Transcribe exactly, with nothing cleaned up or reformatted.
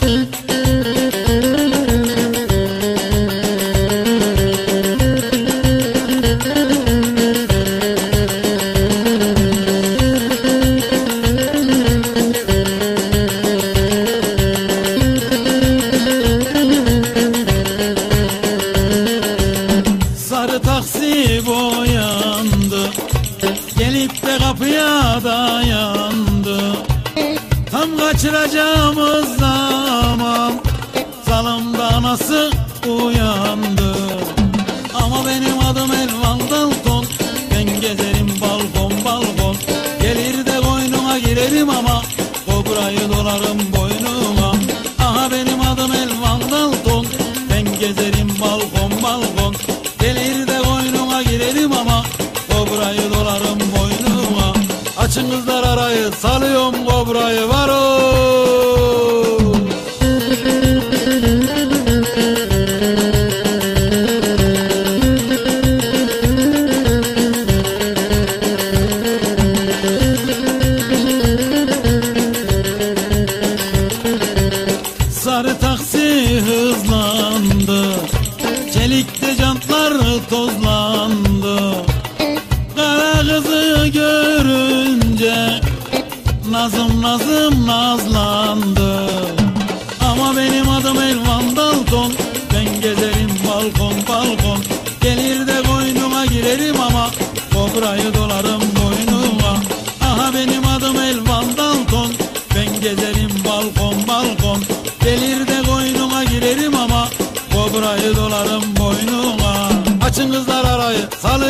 Sarı taksi boyandı, gelip de kapıya dayandı. Tam kaçıracağımız zaman salonda anası uyandı. Ama benim adım Elvan Dalton, ben gezerim balkon balkon. Gelir de koynuna girerim ama kobrayı dolarım boynuma. Aha benim adım Elvan Dalton, ben gezerim balkon balkon. Gelir de koynuna girerim ama kobrayı dolarım boynuma. Açın kızlar arayı, salıyorum kobrayı, var o. Sarı taksi hızlandı, çelikte jantlar tozlandı. Kara kızı görünce nazım nazım nazlandı. Ama benim adım Elvan Dalton, ben gezerim balkon balkon. Gelir de koynuma girerim ama kobrayı dolarım boynuma. Aha benim adım Elvan Dalton, ben gezerim balkon balkon. Gelir de koynuma girerim ama kobrayı dolarım boynuma. Açın kızlar arayı, salı